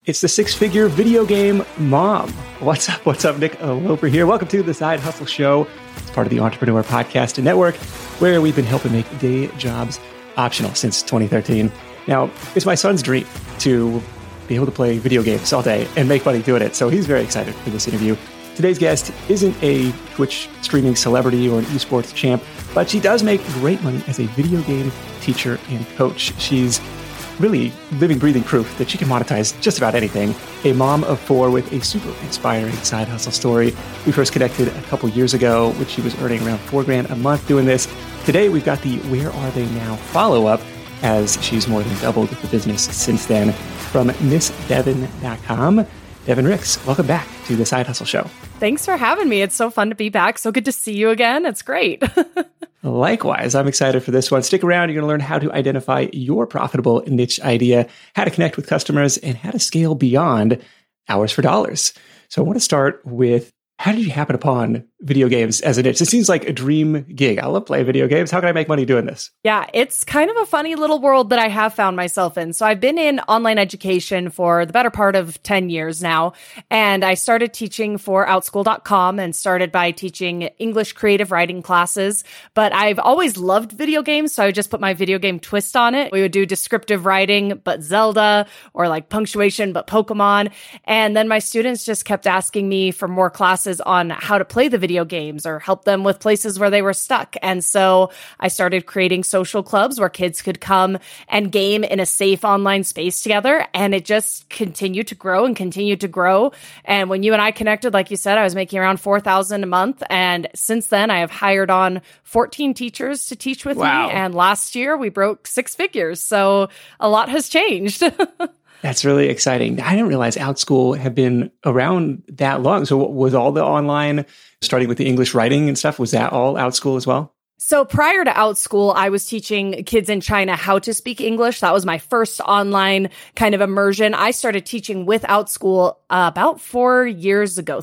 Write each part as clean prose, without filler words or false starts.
It's the six-figure video game mom. What's up? What's up? Nick Loper here. Welcome to the Side Hustle Show. It's part of the Entrepreneur Podcast and Network, where we've been helping make day jobs optional since 2013. Now, it's my son's dream to be able to play video games all day and make money doing it. So he's very excited for this interview. Today's guest isn't a Twitch streaming celebrity or an esports champ, but she does make great money as a video game teacher and coach. She's really living, breathing proof that she can monetize just about anything. A mom of four with a super inspiring side hustle story. We first connected a couple years ago when she was earning around $4,000 a month doing this. Today, we've got the Where Are They Now follow-up, as she's more than doubled the business since then. From MissDevin.com, Devin Ricks, welcome back to the Side Hustle Show. Thanks for having me. It's so fun to be back. So good to see you again. It's great. Likewise, I'm excited for this one. Stick around. You're going to learn how to identify your profitable niche idea, how to connect with customers, and how to scale beyond hours for dollars. So I want to start with, how did you happen upon video games as a niche? It seems like a dream gig. I love playing video games. How can I make money doing this? Yeah, it's kind of a funny little world that I have found myself in. So I've been in online education for the better part of 10 years now. And I started teaching for Outschool.com and started by teaching English creative writing classes. But I've always loved video games, so I would just put my video game twist on it. We would do descriptive writing, but Zelda, or like punctuation, but Pokemon. And then my students just kept asking me for more classes on how to play the video games or help them with places where they were stuck. And so I started creating social clubs where kids could come and game in a safe online space together. And it just continued to grow and continued to grow. And when you and I connected, like you said, I was making around $4,000 a month. And since then, I have hired on 14 teachers to teach with me. And last year we broke six figures. So a lot has changed. That's really exciting. I didn't realize Outschool had been around that long. So was all the online, starting with the English writing and stuff, was that all Outschool as well? So prior to Outschool, I was teaching kids in China how to speak English. That was my first online kind of immersion. I started teaching with Outschool about 3 years ago,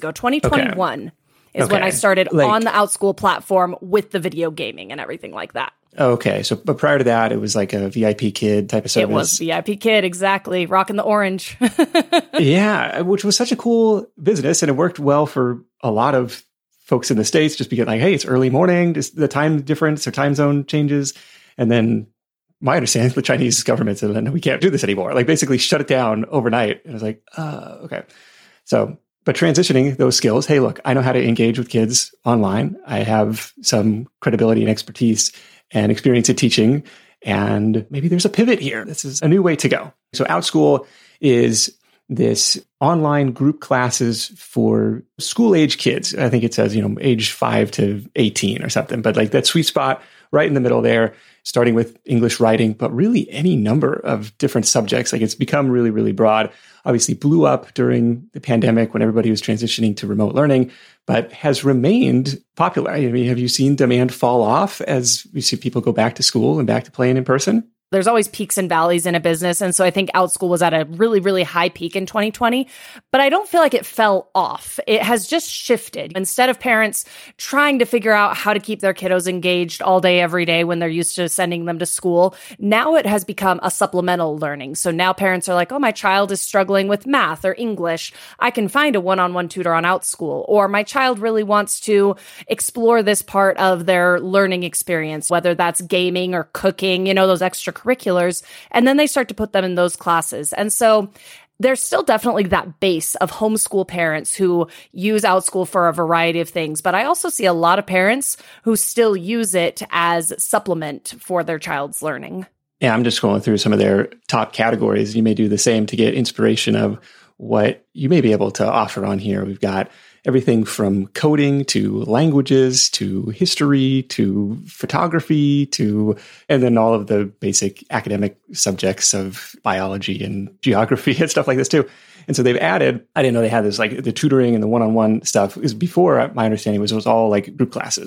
2021 is when I started on the Outschool platform with the video gaming and everything like that. Okay. So, but prior to that, it was like a VIP Kid type of service. It was VIP Kid, exactly. Rocking the orange. Yeah, which was such a cool business. And it worked well for a lot of folks in the States, just because like, hey, it's early morning, just the time difference or time zone changes. And then my understanding, the Chinese government said, no, we can't do this anymore. Like basically shut it down overnight. And I was like, okay. So, but transitioning those skills, hey, look, I know how to engage with kids online. I have some credibility and expertise and experience in teaching, and maybe there's a pivot here. This is a new way to go. So Outschool is this online group classes for school-age kids. I think it says, age 5 to 18 or something, but like that sweet spot right in the middle there, starting with English writing, but really any number of different subjects. Like it's become really, really broad. Obviously blew up during the pandemic when everybody was transitioning to remote learning, but has remained popular. I mean, have you seen demand fall off as we see people go back to school and back to playing in person? There's always peaks and valleys in a business. And so I think Outschool was at a really, really high peak in 2020, but I don't feel like it fell off. It has just shifted. Instead of parents trying to figure out how to keep their kiddos engaged all day, every day when they're used to sending them to school, now it has become a supplemental learning. So now parents are like, oh, my child is struggling with math or English. I can find a one-on-one tutor on Outschool. Or my child really wants to explore this part of their learning experience, whether that's gaming or cooking, those extracurriculars, and then they start to put them in those classes. And so there's still definitely that base of homeschool parents who use Outschool for a variety of things. But I also see a lot of parents who still use it as supplement for their child's learning. Yeah, I'm just going through some of their top categories. You may do the same to get inspiration of what you may be able to offer on here. We've got everything from coding to languages to history to photography and then all of the basic academic subjects of biology and geography and stuff like this too. And so they've added, I didn't know they had this, like the tutoring and the one-on-one stuff. Because before, my understanding was it was all like group classes.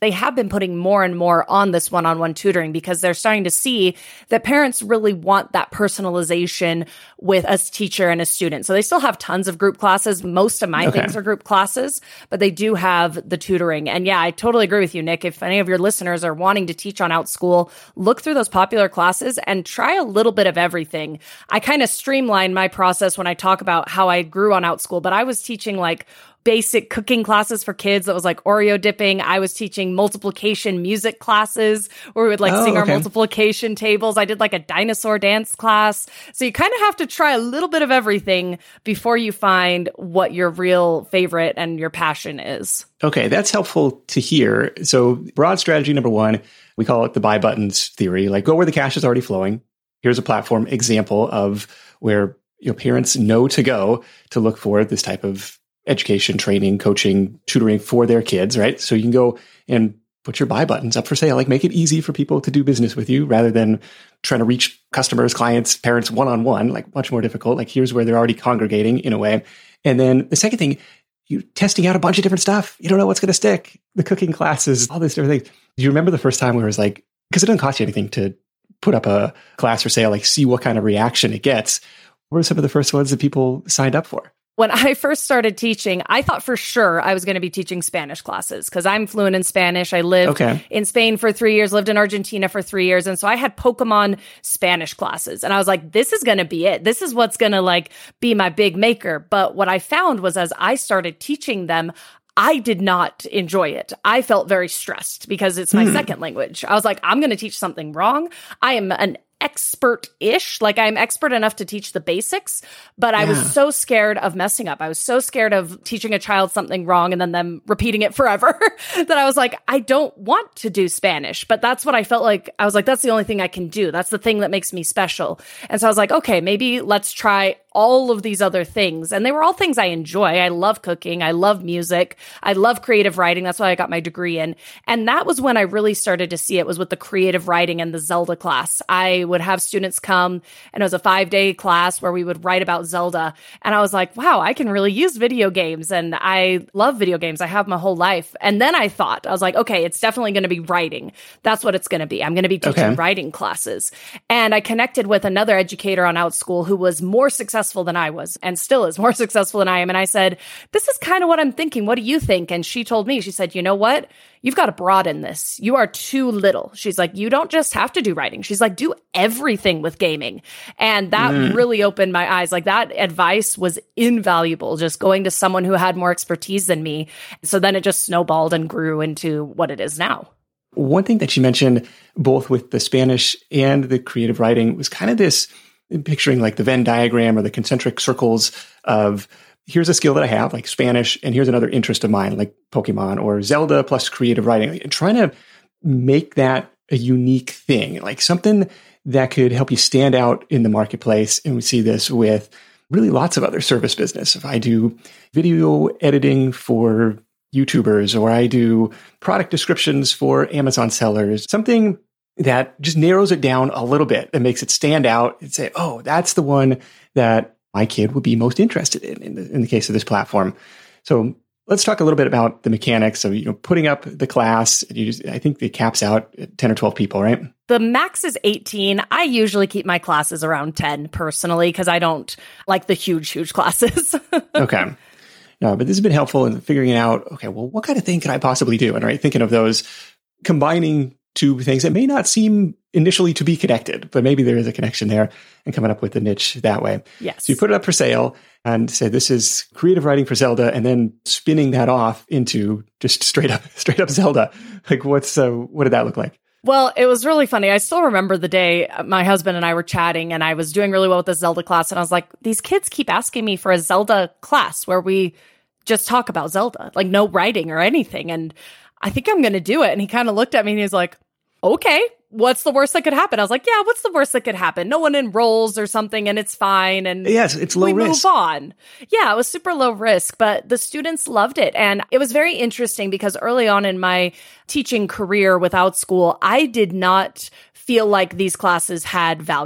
they have been putting more and more on this one-on-one tutoring because they're starting to see that parents really want that personalization with a teacher and a student. So they still have tons of group classes. Most of my things are group classes, but they do have the tutoring. And yeah, I totally agree with you, Nick. If any of your listeners are wanting to teach on OutSchool, look through those popular classes and try a little bit of everything. I kind of streamline my process when I talk about how I grew on OutSchool, but I was teaching like basic cooking classes for kids that was like Oreo dipping. I was teaching multiplication music classes where we would like sing our multiplication tables. I did like a dinosaur dance class. So you kind of have to try a little bit of everything before you find what your real favorite and your passion is. Okay, that's helpful to hear. So broad strategy number one, we call it the buy buttons theory. Like go where the cash is already flowing. Here's a platform example of where parents know to go to look for this type of education, training, coaching, tutoring for their kids, right? So you can go and put your buy buttons up for sale, like make it easy for people to do business with you rather than trying to reach customers, clients, parents one-on-one, like much more difficult. Like here's where they're already congregating in a way. And then the second thing, you testing out a bunch of different stuff. You don't know what's going to stick. The cooking classes, all this different things. Do you remember the first time where it was like, because it doesn't cost you anything to put up a class for sale, like see what kind of reaction it gets. What were some of the first ones that people signed up for? When I first started teaching, I thought for sure I was going to be teaching Spanish classes because I'm fluent in Spanish. I lived in Spain for 3 years, lived in Argentina for 3 years. And so I had Pokemon Spanish classes. And I was like, this is going to be it. This is what's going to like be my big maker. But what I found was as I started teaching them, I did not enjoy it. I felt very stressed because it's my second language. I was like, I'm going to teach something wrong. I am an expert-ish, like I'm expert enough to teach the basics, but I was so scared of messing up. I was so scared of teaching a child something wrong and then them repeating it forever that I was like, I don't want to do Spanish, but that's what I felt like. I was like, that's the only thing I can do. That's the thing that makes me special. And so I was like, okay, maybe let's try all of these other things. And they were all things I enjoy. I love cooking. I love music. I love creative writing. That's what I got my degree in. And that was when I really started to see it was with the creative writing and the Zelda class. I would have students come and it was a 5-day class where we would write about Zelda. And I was like, wow, I can really use video games. And I love video games. I have my whole life. And then I was like, okay, it's definitely going to be writing. That's what it's going to be. I'm going to be teaching writing classes. And I connected with another educator on OutSchool who was more successful than I was and still is more successful than I am. And I said, this is kind of what I'm thinking. What do you think? And she told me, she said, you know what? You've got to broaden this. You are too little. She's like, you don't just have to do writing. She's like, do everything with gaming. And that really opened my eyes. Like that advice was invaluable, just going to someone who had more expertise than me. So then it just snowballed and grew into what it is now. One thing that she mentioned, both with the Spanish and the creative writing, was kind of this picturing like the Venn diagram or the concentric circles of here's a skill that I have, like Spanish, and here's another interest of mine, like Pokemon or Zelda plus creative writing, and trying to make that a unique thing, like something that could help you stand out in the marketplace. And we see this with really lots of other service business. If I do video editing for YouTubers, or I do product descriptions for Amazon sellers, something that just narrows it down a little bit and makes it stand out and say, oh, that's the one that my kid would be most interested in the case of this platform. So let's talk a little bit about the mechanics of putting up the class. I think it caps out at 10 or 12 people, right? The max is 18. I usually keep my classes around 10 personally because I don't like the huge classes. Okay. No, but this has been helpful in figuring out, okay, well, what kind of thing can I possibly do? And thinking of those, combining two things that may not seem initially to be connected, but maybe there is a connection there, and coming up with a niche that way. Yes. So you put it up for sale and say, this is creative writing for Zelda, and then spinning that off into just straight up Zelda. Like what did that look like? Well, it was really funny. I still remember the day my husband and I were chatting and I was doing really well with the Zelda class. And I was like, these kids keep asking me for a Zelda class where we just talk about Zelda, like no writing or anything. And I think I'm going to do it. And he kind of looked at me and he's like, okay, what's the worst that could happen? I was like, yeah, what's the worst that could happen? No one enrolls or something and it's fine. And yes, it's low risk. Move on. Yeah, it was super low risk, but the students loved it. And it was very interesting because early on in my teaching career with OutSchool, I did not feel like these classes had value.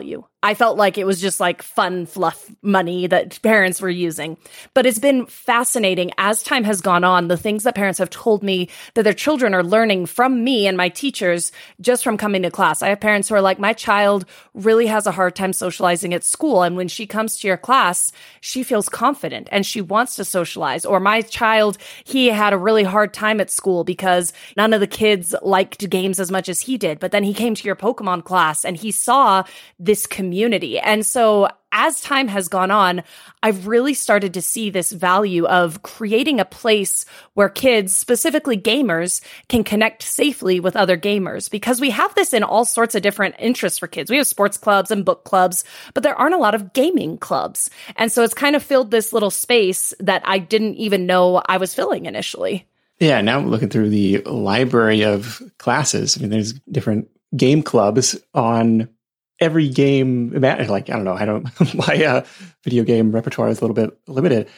I felt like it was just like fun fluff money that parents were using. But it's been fascinating as time has gone on, the things that parents have told me that their children are learning from me and my teachers just from coming to class. I have parents who are like, my child really has a hard time socializing at school. And when she comes to your class, she feels confident and she wants to socialize. Or my child, he had a really hard time at school because none of the kids liked games as much as he did. But then he came to your Pokemon class and he saw this community. And so as time has gone on, I've really started to see this value of creating a place where kids, specifically gamers, can connect safely with other gamers, because we have this in all sorts of different interests for kids. We have sports clubs and book clubs, but there aren't a lot of gaming clubs. And so it's kind of filled this little space that I didn't even know I was filling initially. Yeah, now I'm looking through the library of classes. I mean, there's different game clubs on every game. Like, I don't know, my video game repertoire is a little bit limited.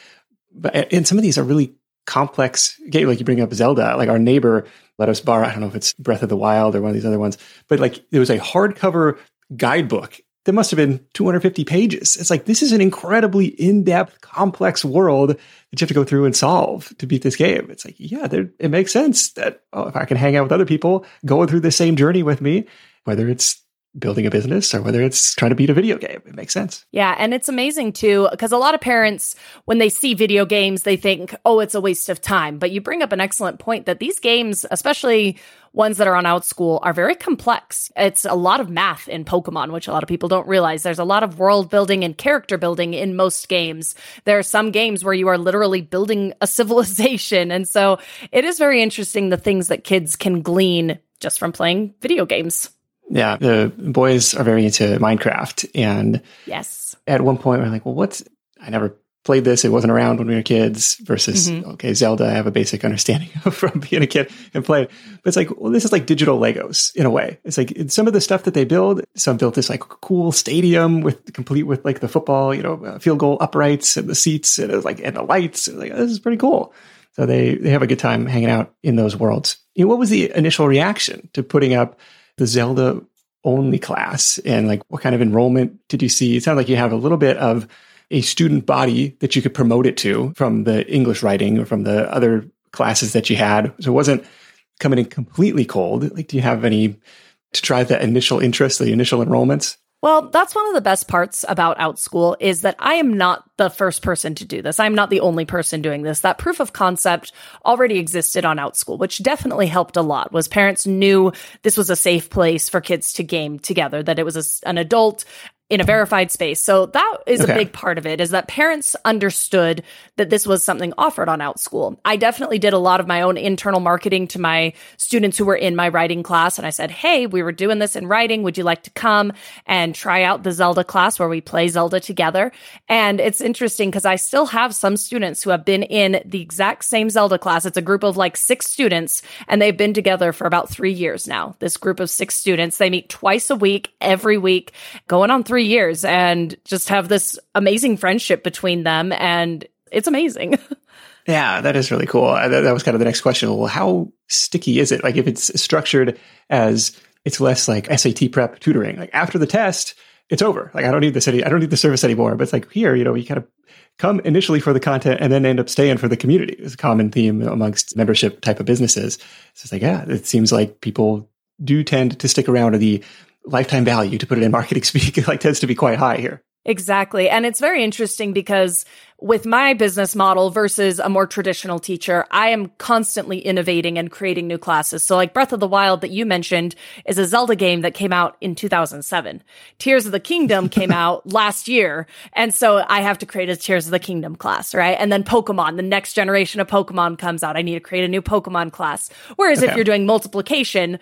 And some of these are really complex games. Like you bring up Zelda, like our neighbor let us borrow, I don't know if it's Breath of the Wild or one of these other ones, but like there was a hardcover guidebook that must have been 250 pages. It's like, this is an incredibly in-depth, complex world that you have to go through and solve to beat this game. It's like, yeah, it makes sense that if I can hang out with other people going through the same journey with me, whether it's building a business or whether it's trying to beat a video game, it makes sense. Yeah. And it's amazing too, because a lot of parents, when they see video games, they think, oh, it's a waste of time. But you bring up an excellent point that these games, especially ones that are on OutSchool, are very complex. It's a lot of math in Pokemon, which a lot of people don't realize. There's a lot of world building and character building in most games. There are some games where you are literally building a civilization. And so it is very interesting, the things that kids can glean just from playing video games. Yeah, the boys are very into Minecraft. And yes, at one point we're like, well, I never played this. It wasn't around when we were kids versus, okay, Zelda, I have a basic understanding of from being a kid and playing. But it's like, well, this is like digital Legos in a way. It's like some of the stuff that they build, some built this like cool stadium complete with like the football, field goal uprights and the seats and it was like, and the lights. And like, this is pretty cool. So they have a good time hanging out in those worlds. What was the initial reaction to putting up the Zelda only class, and like what kind of enrollment did you see? It sounds like you have a little bit of a student body that you could promote it to from the English writing or from the other classes that you had. So it wasn't coming in completely cold. Like, do you have any to drive that initial interest, the initial enrollments? Well, that's one of the best parts about OutSchool is that I am not the first person to do this. I'm not the only person doing this. That proof of concept already existed on OutSchool, which definitely helped a lot, was parents knew this was a safe place for kids to game together, that it was an adult in a verified space. So that is a big part of it, is that parents understood that this was something offered on OutSchool. I definitely did a lot of my own internal marketing to my students who were in my writing class. And I said, hey, we were doing this in writing. Would you like to come and try out the Zelda class where we play Zelda together? And it's interesting because I still have some students who have been in the exact same Zelda class. It's a group of like 6 students, and they've been together for about 3 years now. This group of 6 students, they meet twice a week, every week, going on 3 years, and just have this amazing friendship between them. And it's amazing. Yeah, that is really cool. That was kind of the next question. Well, how sticky is it? Like if it's structured as it's less like SAT prep tutoring, like after the test, it's over. Like I don't need the service anymore. But it's like here, you kind of come initially for the content and then end up staying for the community. It's a common theme amongst membership type of businesses. So it's like, yeah, it seems like people do tend to stick around, to the lifetime value, to put it in marketing speak, like tends to be quite high here. Exactly. And it's very interesting because with my business model versus a more traditional teacher, I am constantly innovating and creating new classes. So like Breath of the Wild that you mentioned is a Zelda game that came out in 2007. Tears of the Kingdom came out last year. And so I have to create a Tears of the Kingdom class, right? And then Pokemon, the next generation of Pokemon comes out. I need to create a new Pokemon class. Whereas if you're doing multiplication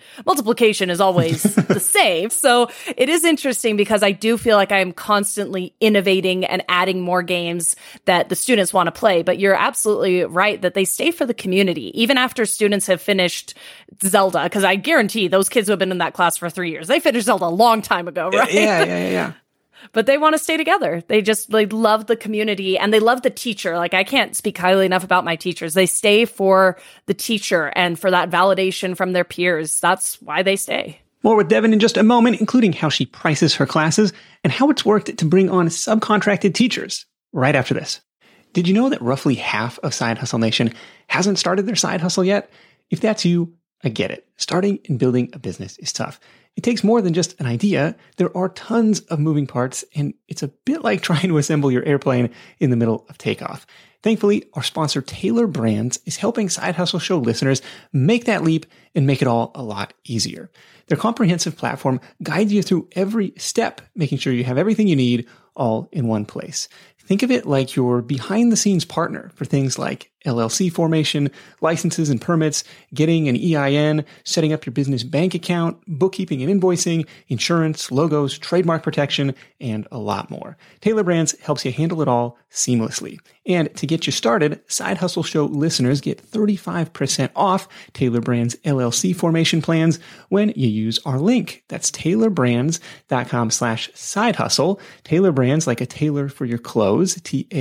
is always the same. So it is interesting because I do feel like I am constantly innovating and adding more games that the students want to play. But you're absolutely right that they stay for the community, even after students have finished Zelda, because I guarantee those kids who have been in that class for 3 years, they finished Zelda a long time ago, right? Yeah. But they want to stay together. They love the community and they love the teacher. Like I can't speak highly enough about my teachers. They stay for the teacher and for that validation from their peers. That's why they stay. More with Devin in just a moment, including how she prices her classes and how it's worked to bring on subcontracted teachers right after this. Did you know that roughly half of Side Hustle Nation hasn't started their side hustle yet? If that's you, I get it. Starting and building a business is tough. It takes more than just an idea. There are tons of moving parts, and it's a bit like trying to assemble your airplane in the middle of takeoff. Thankfully, our sponsor Tailor Brands is helping Side Hustle Show listeners make that leap and make it all a lot easier. Their comprehensive platform guides you through every step, making sure you have everything you need all in one place. Think of it like your behind-the-scenes partner for things like LLC formation, licenses and permits, getting an EIN, setting up your business bank account, bookkeeping and invoicing, insurance, logos, trademark protection, and a lot more. Tailor Brands helps you handle it all seamlessly. And to get you started, Side Hustle Show listeners get 35% off Tailor Brands LLC formation plans when you use our link. That's tailorbrands.com/side hustle. Tailor Brands, like a tailor for your clothes,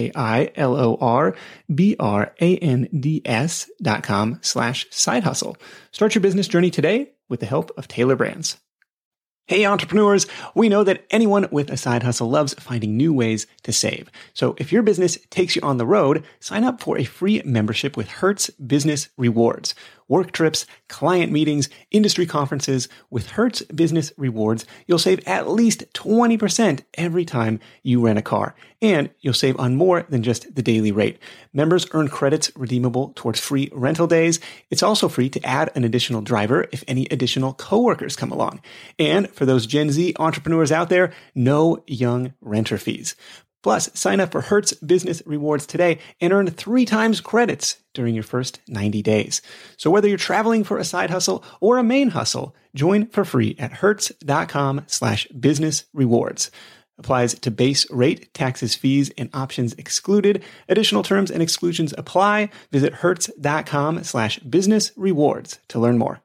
TAILORBRANDS.com/side hustle. Start your business journey today with the help of Tailor Brands. Hey, entrepreneurs, we know that anyone with a side hustle loves finding new ways to save. So if your business takes you on the road, sign up for a free membership with Hertz Business Rewards. Work trips, client meetings, industry conferences. With Hertz Business Rewards, you'll save at least 20% every time you rent a car. And you'll save on more than just the daily rate. Members earn credits redeemable towards free rental days. It's also free to add an additional driver if any additional coworkers come along. And for those Gen Z entrepreneurs out there, no young renter fees. Plus, sign up for Hertz Business Rewards today and earn 3 times credits during your first 90 days. So whether you're traveling for a side hustle or a main hustle, join for free at hertz.com/business rewards. Applies to base rate, taxes, fees, and options excluded. Additional terms and exclusions apply. Visit hertz.com/business rewards to learn more.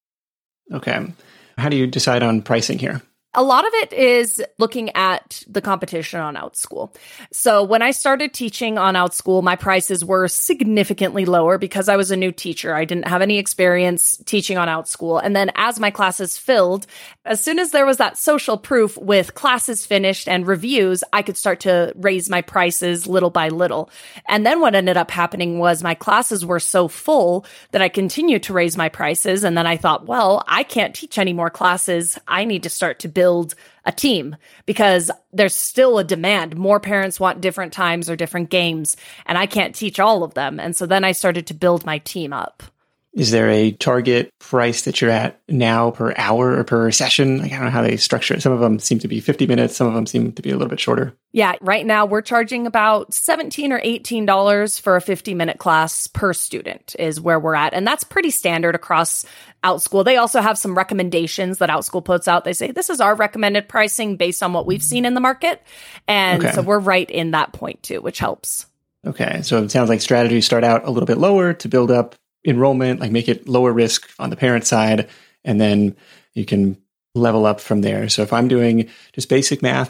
Okay. How do you decide on pricing here? A lot of it is looking at the competition on OutSchool. So when I started teaching on OutSchool, my prices were significantly lower because I was a new teacher. I didn't have any experience teaching on OutSchool. And then as my classes filled, as soon as there was that social proof with classes finished and reviews, I could start to raise my prices little by little. And then what ended up happening was my classes were so full that I continued to raise my prices. And then I thought, well, I can't teach any more classes. I need to start to build a team because there's still a demand. More parents want different times or different games, and I can't teach all of them. And so then I started to build my team up. Is there a target price that you're at now per hour or per session? Like, I don't know how they structure it. Some of them seem to be 50 minutes. Some of them seem to be a little bit shorter. Yeah, right now we're charging about $17 or $18 for a 50-minute class per student is where we're at. And that's pretty standard across OutSchool. They also have some recommendations that OutSchool puts out. They say, this is our recommended pricing based on what we've seen in the market. And so we're right in that point too, which helps. Okay. So it sounds like strategies start out a little bit lower to build up enrollment, like make it lower risk on the parent side, and then you can level up from there. So if I'm doing just basic math,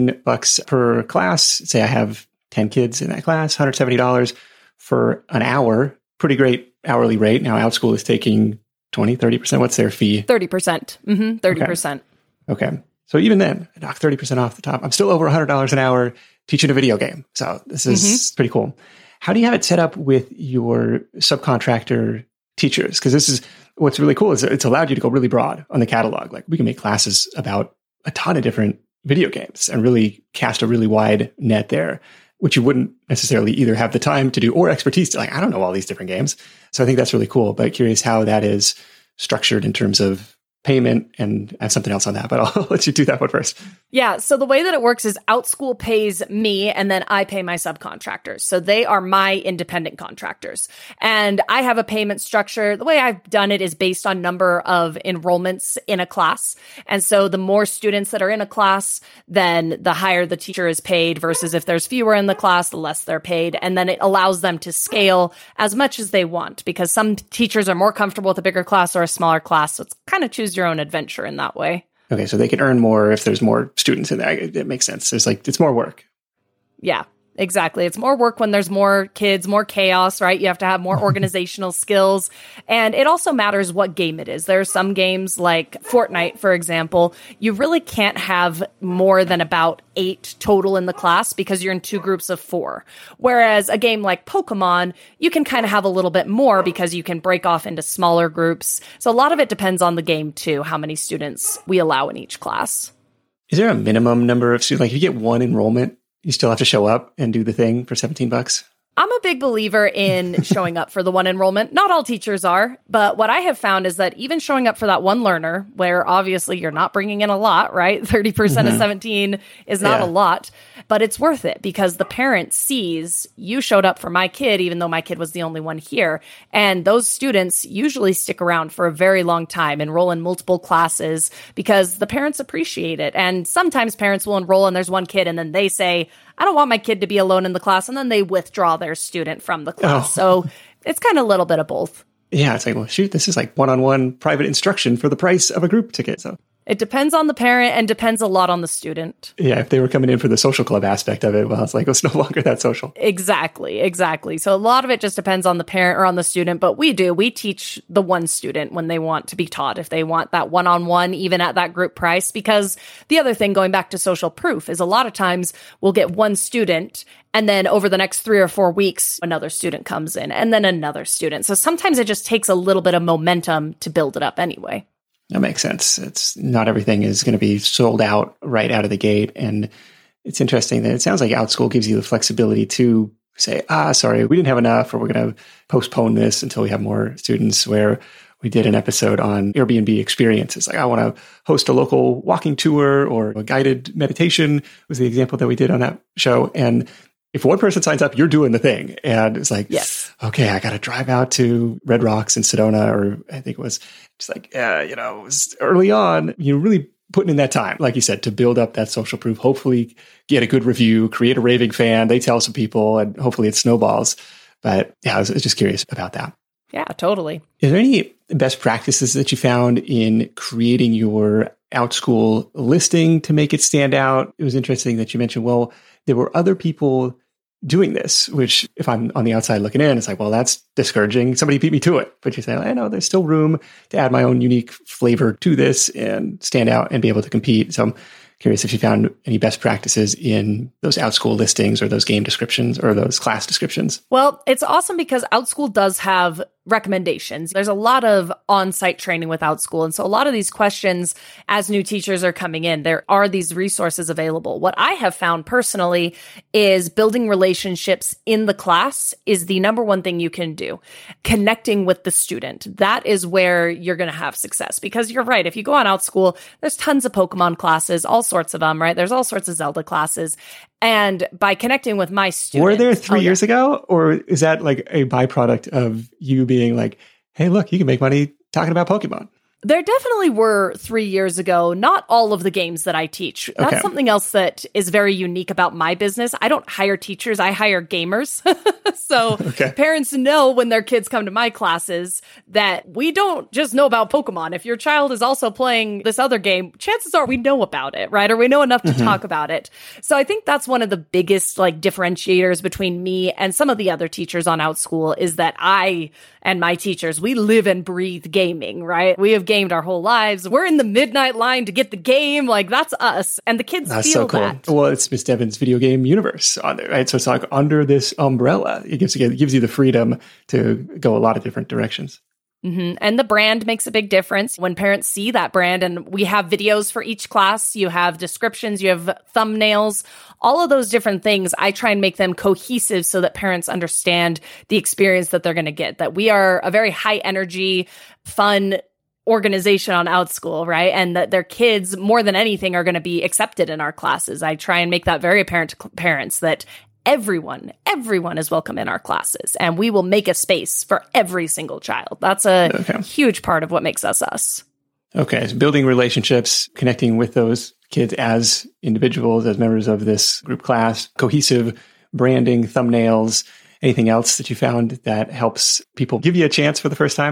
$17 per class, say I have 10 kids in that class, $170 for an hour, pretty great hourly rate. Now OutSchool is taking 20, 30%. What's their fee? 30%. 30%. Okay. So even then, I knock 30% off the top. I'm still over $100 an hour teaching a video game. So this is pretty cool. How do you have it set up with your subcontractor teachers? Because this is what's really cool is it's allowed you to go really broad on the catalog. Like we can make classes about a ton of different video games and really cast a really wide net there, which you wouldn't necessarily either have the time to do or expertise to. Like, I don't know all these different games. So I think that's really cool, but curious how that is structured in terms of payment, and I have something else on that, but I'll let you do that one first. Yeah. So the way that it works is OutSchool pays me and then I pay my subcontractors. So they are my independent contractors. And I have a payment structure. The way I've done it is based on number of enrollments in a class. And so the more students that are in a class, then the higher the teacher is paid versus if there's fewer in the class, the less they're paid. And then it allows them to scale as much as they want because some teachers are more comfortable with a bigger class or a smaller class. So it's kind of choose your own adventure in that way. Okay, so they can earn more if there's more students in there. It makes sense. It's more work. Yeah. Exactly. It's more work when there's more kids, more chaos, right? You have to have more organizational skills. And it also matters what game it is. There are some games like Fortnite, for example, you really can't have more than about 8 total in the class because you're in 2 groups of 4. Whereas a game like Pokemon, you can kind of have a little bit more because you can break off into smaller groups. So a lot of it depends on the game too, how many students we allow in each class. Is there a minimum number of students? Like if you get 1 enrollment, you still have to show up and do the thing for $17? I'm a big believer in showing up for the 1 enrollment. Not all teachers are, but what I have found is that even showing up for that 1 learner, where obviously you're not bringing in a lot, right? 30% of 17 is not a lot, but it's worth it because the parent sees you showed up for my kid, even though my kid was the only one here. And those students usually stick around for a very long time, enroll in multiple classes because the parents appreciate it. And sometimes parents will enroll and there's 1 kid and then they say, I don't want my kid to be alone in the class. And then they withdraw their student from the class. So it's kind of a little bit of both. Yeah, it's like, well, shoot, this is like one-on-one private instruction for the price of a group ticket. So it depends on the parent and depends a lot on the student. Yeah, if they were coming in for the social club aspect of it, well, it's like, it's no longer that social. Exactly. So a lot of it just depends on the parent or on the student, but we teach the 1 student when they want to be taught, if they want that one-on-one, even at that group price. Because the other thing, going back to social proof, is a lot of times we'll get 1 student and then over the next 3 or 4 weeks, another student comes in and then another student. So sometimes it just takes a little bit of momentum to build it up anyway. That makes sense. It's not everything is going to be sold out right out of the gate. And it's interesting that it sounds like OutSchool gives you the flexibility to say, sorry, we didn't have enough, or we're going to postpone this until we have more students, where we did an episode on Airbnb experiences. Like, I want to host a local walking tour or a guided meditation was the example that we did on that show. And if 1 person signs up, you're doing the thing. And it's like, yes, okay, I got to drive out to Red Rocks in Sedona, or I think it was just like, it was early on, you're really putting in that time, like you said, to build up that social proof, hopefully get a good review, create a raving fan, they tell some people, and hopefully it snowballs. But yeah, I was just curious about that. Yeah, totally. Is there any best practices that you found in creating your OutSchool listing to make it stand out? It was interesting that you mentioned, well, there were other people doing this, which if I'm on the outside looking in, it's like, well, that's discouraging. Somebody beat me to it. But you say, I know there's still room to add my own unique flavor to this and stand out and be able to compete. So I'm curious if you found any best practices in those OutSchool listings or those game descriptions or those class descriptions. Well, it's awesome because OutSchool does have recommendations. There's a lot of on-site training with OutSchool. And so a lot of these questions, as new teachers are coming in, there are these resources available. What I have found personally is building relationships in the class is the number one thing you can do. Connecting with the student. That is where you're going to have success, because you're right. If you go on OutSchool, there's tons of Pokemon classes, all sorts of them, right? There's all sorts of Zelda classes. And by connecting with my students... Were there 3 years ago? Or is that like a byproduct of you being like, hey, look, you can make money talking about Pokemon? There definitely were 3 years ago. Not all of the games that I teach. That's something else that is very unique about my business. I don't hire teachers. I hire gamers. So parents know when their kids come to my classes that we don't just know about Pokemon. If your child is also playing this other game, chances are we know about it, right? Or we know enough to talk about it. So I think that's one of the biggest differentiators between me and some of the other teachers on OutSchool is that I and my teachers, we live and breathe gaming, right? We have gamed our whole lives. We're in the midnight line to get the game. That's us. And the kids feel so cool. that. Well, it's Miss Devon's video game universe on there, right? So it's like under this umbrella. It gives you the freedom to go a lot of different directions. Mm-hmm. And the brand makes a big difference when parents see that brand. And we have videos for each class. You have descriptions, you have thumbnails, all of those different things. I try and make them cohesive so that parents understand the experience that they're going to get, that we are a very high energy, fun organization on OutSchool, right? And that their kids, more than anything, are going to be accepted in our classes. I try and make that very apparent to parents that everyone is welcome in our classes, and we will make a space for every single child. That's a huge part of what makes us us. Okay. So building relationships, connecting with those kids as individuals, as members of this group class, cohesive branding, thumbnails, anything else that you found that helps people give you a chance for the first time?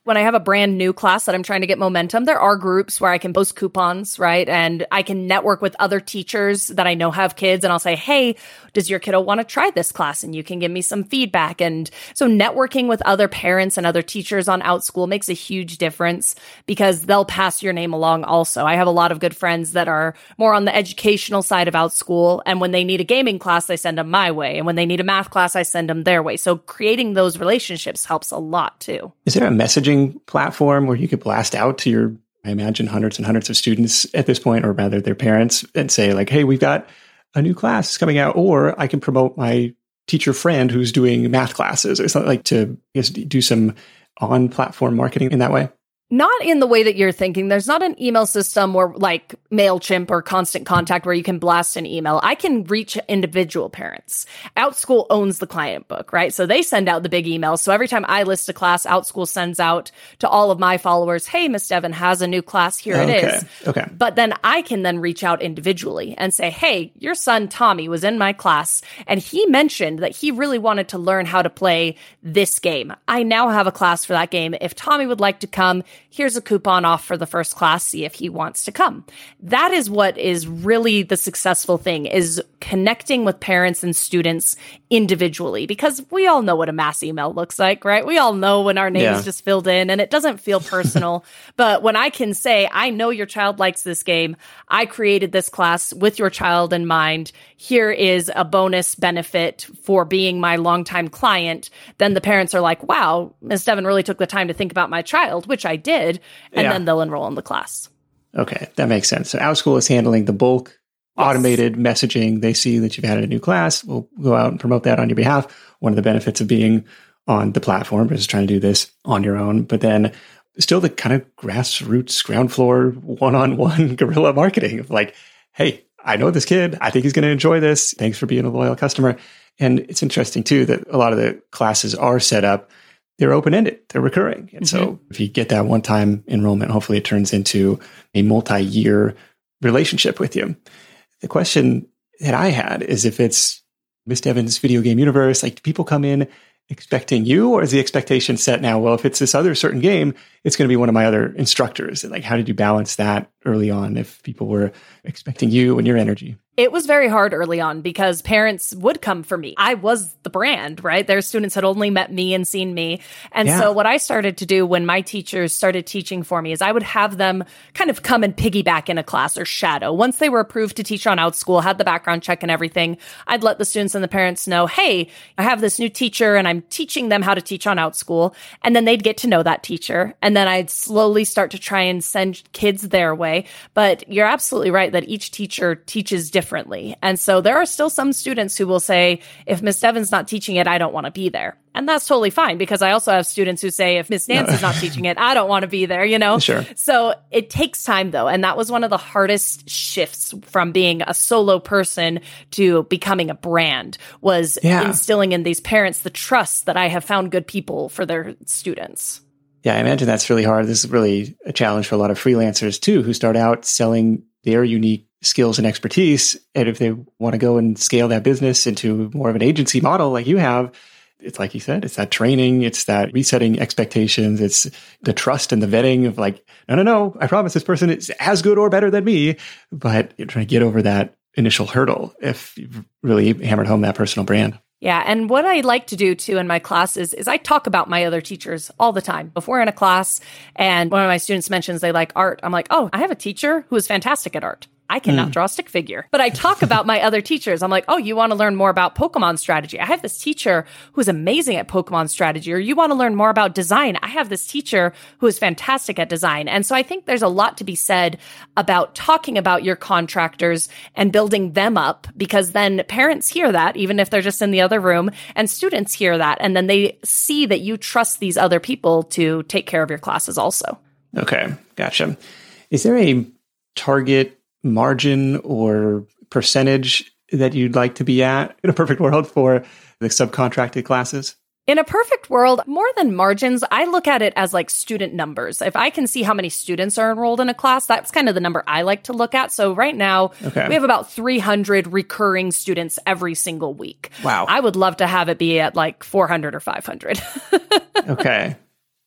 When I have a brand new class that I'm trying to get momentum, there are groups where I can post coupons, right? And I can network with other teachers that I know have kids, and I'll say, hey, does your kiddo want to try this class? And you can give me some feedback. And so networking with other parents and other teachers on OutSchool makes a huge difference because they'll pass your name along also. I have a lot of good friends that are more on the educational side of OutSchool, and when they need a gaming class, I send them my way. And when they need a math class, I send them their way. So creating those relationships helps a lot too. Is there a messaging platform where you could blast out to your, I imagine, hundreds and hundreds of students at this point, or rather their parents, and say like, hey, we've got a new class coming out, or I can promote my teacher friend who's doing math classes or something, like to do some on-platform marketing in that way? Not in the way that you're thinking. There's not an email system or like MailChimp or Constant Contact where you can blast an email. I can reach individual parents. OutSchool owns the client book, right? So they send out the big emails. So every time I list a class, OutSchool sends out to all of my followers, hey, Miss Devin has a new class. Here it is. Okay. But then I can then reach out individually and say, hey, your son Tommy was in my class and he mentioned that he really wanted to learn how to play this game. I now have a class for that game. If Tommy would like to come, here's a coupon off for the first class, see if he wants to come. That is what is really the successful thing, is connecting with parents and students individually, because we all know what a mass email looks like, right? We all know when our name is just filled in and it doesn't feel personal. But when I can say, I know your child likes this game, I created this class with your child in mind, here is a bonus benefit for being my longtime client, then the parents are like, wow, Ms. Devin really took the time to think about my child, which I did, and then they'll enroll in the class. Okay, that makes sense. So OutSchool is handling the bulk automated messaging. They see that you've added a new class. We'll go out and promote that on your behalf. One of the benefits of being on the platform is trying to do this on your own, but then still the kind of grassroots, ground floor, one-on-one guerrilla marketing of like, hey, I know this kid. I think he's going to enjoy this. Thanks for being a loyal customer. And it's interesting too that a lot of the classes are set up, they're open-ended, they're recurring. And so if you get that one-time enrollment, hopefully it turns into a multi-year relationship with you. The question that I had is if it's Miss Devin's video game universe, like do people come in expecting you, or is the expectation set now, well, if it's this other certain game, it's going to be one of my other instructors? And like, how did you balance that early on if people were expecting you and your energy? It was very hard early on because parents would come for me. I was the brand, right? Their students had only met me and seen me. And so what I started to do when my teachers started teaching for me is I would have them kind of come and piggyback in a class or shadow. Once they were approved to teach on OutSchool, had the background check and everything, I'd let the students and the parents know, hey, I have this new teacher and I'm teaching them how to teach on OutSchool. And then they'd get to know that teacher. And then I'd slowly start to try and send kids their way. But you're absolutely right that each teacher teaches differently. And so there are still some students who will say, if Miss Devin's not teaching it, I don't want to be there. And that's totally fine because I also have students who say, if Miss Nancy's not teaching it, I don't want to be there, you know? Sure. So it takes time though. And that was one of the hardest shifts from being a solo person to becoming a brand, was instilling in these parents the trust that I have found good people for their students. Yeah, I imagine that's really hard. This is really a challenge for a lot of freelancers too, who start out selling their unique skills and expertise. And if they want to go and scale that business into more of an agency model like you have, it's like you said, it's that training, it's that resetting expectations, it's the trust and the vetting of like, no, I promise this person is as good or better than me. But you're trying to get over that initial hurdle if you've really hammered home that personal brand. Yeah. And what I like to do too in my classes is I talk about my other teachers all the time. If we're in a class and one of my students mentions they like art, I'm like, oh, I have a teacher who is fantastic at art. I cannot draw a stick figure, but I talk about my other teachers. I'm like, oh, you want to learn more about Pokemon strategy? I have this teacher who's amazing at Pokemon strategy. Or you want to learn more about design? I have this teacher who is fantastic at design. And so I think there's a lot to be said about talking about your contractors and building them up, because then parents hear that, even if they're just in the other room, and students hear that. And then they see that you trust these other people to take care of your classes also. Okay. Gotcha. Is there a target margin or percentage that you'd like to be at in a perfect world for the subcontracted classes? In a perfect world, more than margins, I look at it as like student numbers. If I can see how many students are enrolled in a class, that's kind of the number I like to look at. So right now, we have about 300 recurring students every single week. Wow. I would love to have it be at like 400 or 500. Okay.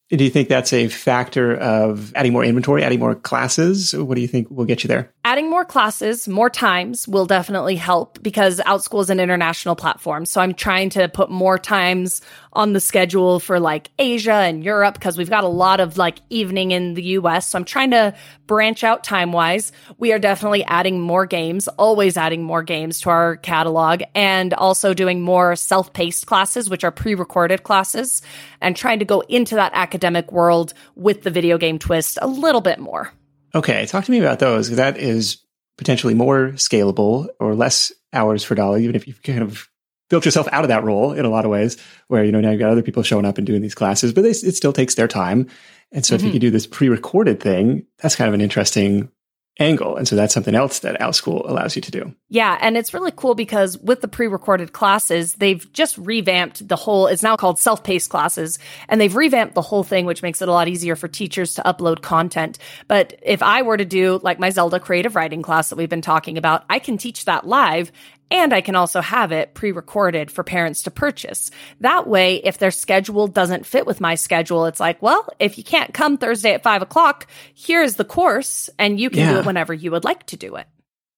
Do you think that's a factor of adding more inventory, adding more classes? What do you think will get you there? Adding more classes, more times will definitely help because OutSchool is an international platform. So I'm trying to put more times on the schedule for like Asia and Europe because we've got a lot of like evening in the US. So I'm trying to branch out time-wise. We are definitely adding more games, always adding more games to our catalog, and also doing more self-paced classes, which are pre-recorded classes, and trying to go into that academic world with the video game twist a little bit more. Okay, talk to me about those. That is potentially more scalable or less hours for dollar, even if you've kind of built yourself out of that role in a lot of ways, where, you know, now you've got other people showing up and doing these classes, but it still takes their time. And so if you could do this pre-recorded thing, that's kind of an interesting angle. And so that's something else that OutSchool allows you to do. Yeah. And it's really cool because with the pre-recorded classes, they've just revamped the whole, it's now called self-paced classes, and they've revamped the whole thing, which makes it a lot easier for teachers to upload content. But if I were to do like my Zelda creative writing class that we've been talking about, I can teach that live. And I can also have it pre-recorded for parents to purchase. That way, if their schedule doesn't fit with my schedule, it's like, well, if you can't come Thursday at 5:00, here's the course, and you can do it whenever you would like to do it.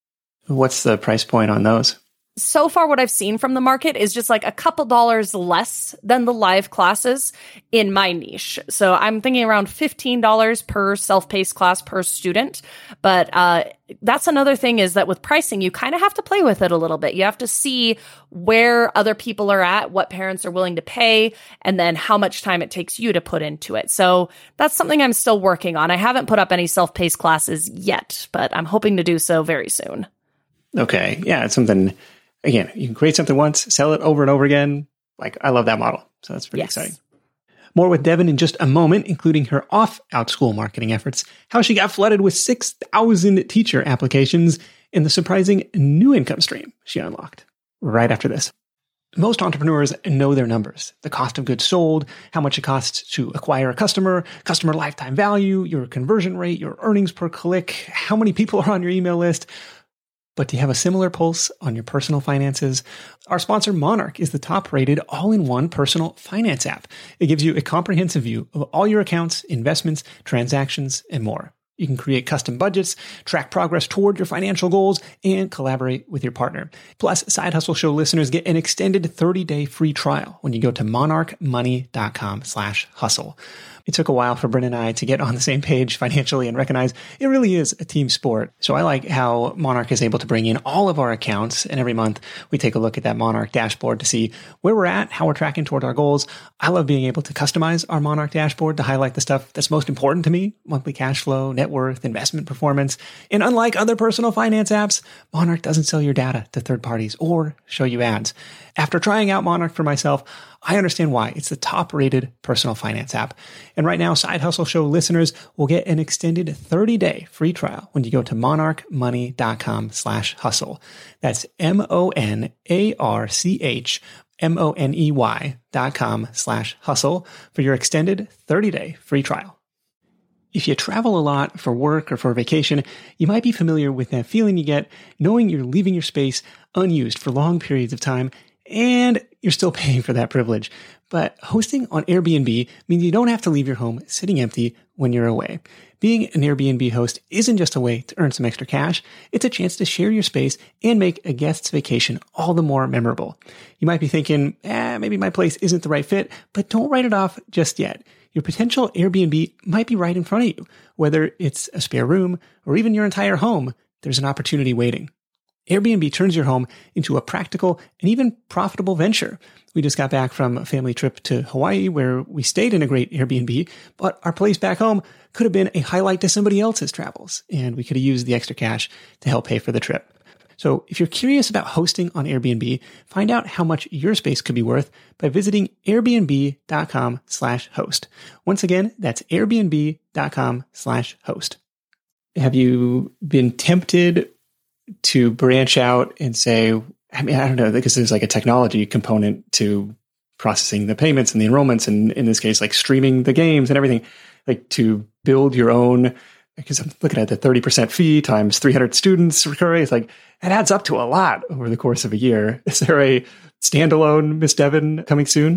What's the price point on those? So far, what I've seen from the market is just like a couple dollars less than the live classes in my niche. So I'm thinking around $15 per self-paced class per student. But that's another thing is that with pricing, you kind of have to play with it a little bit. You have to see where other people are at, what parents are willing to pay, and then how much time it takes you to put into it. So that's something I'm still working on. I haven't put up any self-paced classes yet, but I'm hoping to do so very soon. Okay. Yeah, it's something... Again, you can create something once, sell it over and over again. Like, I love that model. So that's pretty exciting. More with Devin in just a moment, including her off-OutSchool marketing efforts, how she got flooded with 6,000 teacher applications, and the surprising new income stream she unlocked. Right after this. Most entrepreneurs know their numbers, the cost of goods sold, how much it costs to acquire a customer lifetime value, your conversion rate, your earnings per click, how many people are on your email list. But do you have a similar pulse on your personal finances? Our sponsor, Monarch, is the top-rated all-in-one personal finance app. It gives you a comprehensive view of all your accounts, investments, transactions, and more. You can create custom budgets, track progress toward your financial goals, and collaborate with your partner. Plus, Side Hustle Show listeners get an extended 30-day free trial when you go to monarchmoney.com/hustle. It took a while for Bryn and I to get on the same page financially and recognize it really is a team sport. So I like how Monarch is able to bring in all of our accounts, and every month we take a look at that Monarch dashboard to see where we're at, how we're tracking toward our goals. I love being able to customize our Monarch dashboard to highlight the stuff that's most important to me: monthly cash flow, net worth, investment performance. And unlike other personal finance apps, Monarch doesn't sell your data to third parties or show you ads. After trying out Monarch for myself, I understand why. It's the top-rated personal finance app. And right now, Side Hustle Show listeners will get an extended 30-day free trial when you go to monarchmoney.com/hustle. That's monarchmoney.com/hustle for your extended 30-day free trial. If you travel a lot for work or for vacation, you might be familiar with that feeling you get knowing you're leaving your space unused for long periods of time, and you're still paying for that privilege. But hosting on Airbnb means you don't have to leave your home sitting empty when you're away. Being an Airbnb host isn't just a way to earn some extra cash. It's a chance to share your space and make a guest's vacation all the more memorable. You might be thinking, maybe my place isn't the right fit, but don't write it off just yet. Your potential Airbnb might be right in front of you. Whether it's a spare room or even your entire home, there's an opportunity waiting. Airbnb turns your home into a practical and even profitable venture. We just got back from a family trip to Hawaii where we stayed in a great Airbnb, but our place back home could have been a highlight to somebody else's travels, and we could have used the extra cash to help pay for the trip. So if you're curious about hosting on Airbnb, find out how much your space could be worth by visiting airbnb.com/host. Once again, that's airbnb.com/host. Have you been tempted to branch out and say, I don't know, because there's like a technology component to processing the payments and the enrollments, and in this case, like streaming the games and everything, like to build your own, because I'm looking at the 30% fee times 300 students recurring. It's like, that adds up to a lot over the course of a year. Is there a standalone Miss Devin coming soon?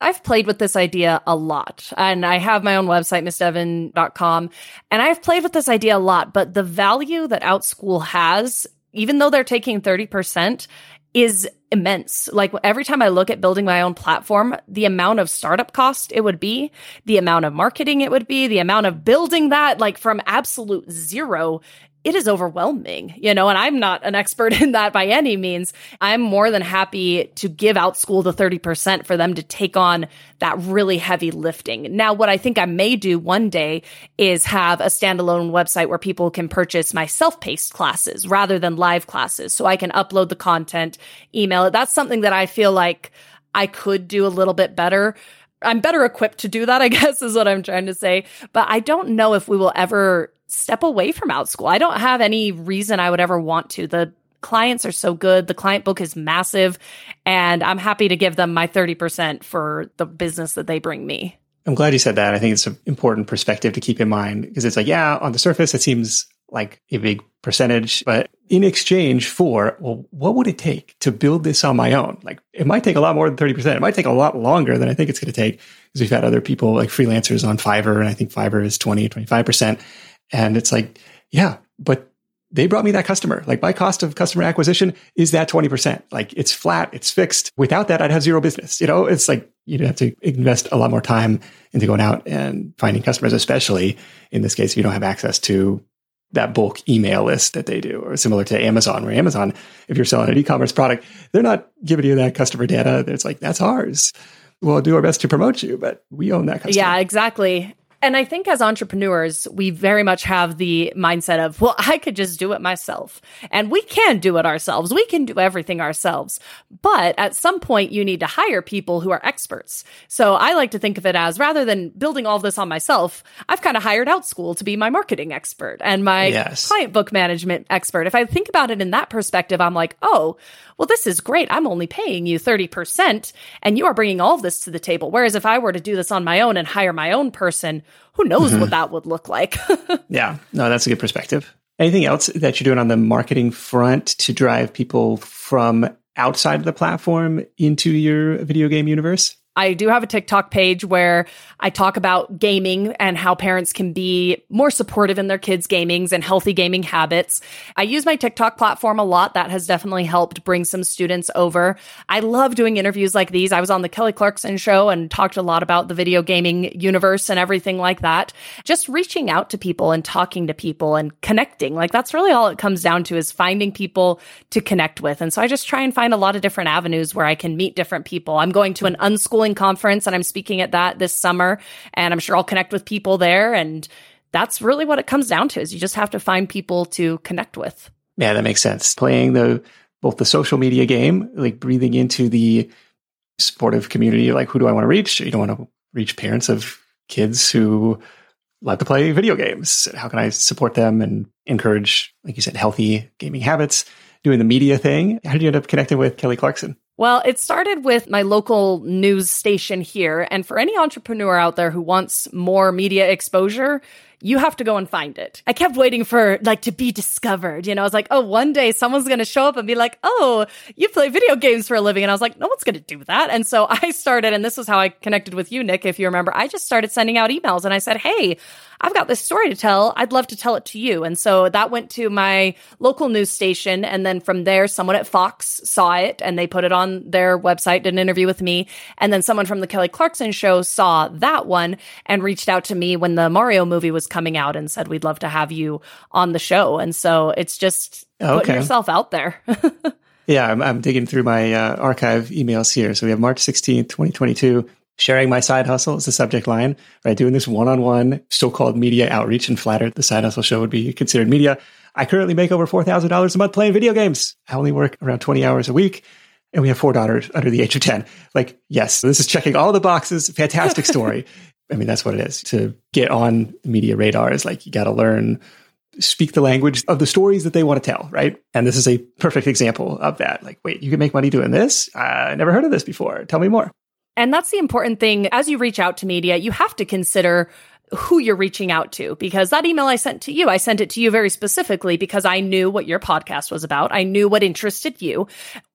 I've played with this idea a lot, and I have my own website, missdevon.com, and I've played with this idea a lot, but the value that OutSchool has, even though they're taking 30%, is immense. Like every time I look at building my own platform, the amount of startup cost it would be, the amount of marketing it would be, the amount of building that, like from absolute zero, it is overwhelming, and I'm not an expert in that by any means. I'm more than happy to give OutSchool the 30% for them to take on that really heavy lifting. Now, what I think I may do one day is have a standalone website where people can purchase my self-paced classes rather than live classes. So I can upload the content, email it. That's something that I feel like I could do a little bit better. I'm better equipped to do that, I guess, is what I'm trying to say. But I don't know if we will ever step away from OutSchool. I don't have any reason I would ever want to. The clients are so good. The client book is massive. And I'm happy to give them my 30% for the business that they bring me. I'm glad you said that. I think it's an important perspective to keep in mind because it's like, yeah, on the surface, it seems like a big percentage, but in exchange for, well, what would it take to build this on my own? Like it might take a lot more than 30%. It might take a lot longer than I think it's going to take because we've had other people like freelancers on Fiverr, and I think Fiverr is 25%. And it's like, yeah, but they brought me that customer. Like my cost of customer acquisition is that 20%. Like it's flat, it's fixed. Without that, I'd have zero business. It's like you'd have to invest a lot more time into going out and finding customers, especially in this case, if you don't have access to that bulk email list that they do, or similar to Amazon, where Amazon, if you're selling an e-commerce product, they're not giving you that customer data. It's like, that's ours. We'll do our best to promote you, but we own that customer. Yeah, exactly. And I think as entrepreneurs, we very much have the mindset of, well, I could just do it myself. And we can do it ourselves. We can do everything ourselves. But at some point, you need to hire people who are experts. So I like to think of it as, rather than building all of this on myself, I've kind of hired OutSchool to be my marketing expert and my client book management expert. If I think about it in that perspective, I'm like, oh, well, this is great. I'm only paying you 30% and you are bringing all of this to the table. Whereas if I were to do this on my own and hire my own person, who knows what that would look like? Yeah, no, that's a good perspective. Anything else that you're doing on the marketing front to drive people from outside of the platform into your video game universe? I do have a TikTok page where I talk about gaming and how parents can be more supportive in their kids' gamings and healthy gaming habits. I use my TikTok platform a lot. That has definitely helped bring some students over. I love doing interviews like these. I was on the Kelly Clarkson show and talked a lot about the video gaming universe and everything like that. Just reaching out to people and talking to people and connecting. Like that's really all it comes down to, is finding people to connect with. And so I just try and find a lot of different avenues where I can meet different people. I'm going to an unschooling conference and I'm speaking at that this summer, and I'm sure I'll connect with people there. And that's really what it comes down to, is you just have to find people to connect with. Yeah, that makes sense. Playing both the social media game, like breathing into the supportive community, like who do I want to reach? You don't want to reach parents of kids who like to play video games. How can I support them and encourage, like you said, healthy gaming habits? Doing the media thing. How did you end up connecting with Kelly Clarkson? Well, it started with my local news station here. And for any entrepreneur out there who wants more media exposure, you have to go and find it. I kept waiting for to be discovered. I was like, oh, one day someone's going to show up and be like, oh, you play video games for a living. And I was like, no one's going to do that. And so I started, and this is how I connected with you, Nick, if you remember. I just started sending out emails and I said, hey, I've got this story to tell. I'd love to tell it to you. And so that went to my local news station. And then from there, someone at Fox saw it and they put it on their website, did an interview with me. And then someone from the Kelly Clarkson show saw that one and reached out to me when the Mario movie was coming out and said, we'd love to have you on the show. And so it's just putting yourself out there. Yeah, I'm digging through my archive emails here. So we have March 16th, 2022. Sharing my side hustle is the subject line, right? Doing this one-on-one so-called media outreach, and flattered the side hustle show would be considered media. I currently make over $4,000 a month playing video games. I only work around 20 hours a week, and we have 4 daughters under the age of 10. Like, yes, this is checking all the boxes. Fantastic story. I mean, that's what it is. To get on the media radar is like, you got to learn, speak the language of the stories that they want to tell, right? And this is a perfect example of that. Like, wait, you can make money doing this? I never heard of this before. Tell me more. And that's the important thing. As you reach out to media, you have to consider who you're reaching out to, because that email I sent it to you very specifically because I knew what your podcast was about. I knew what interested you.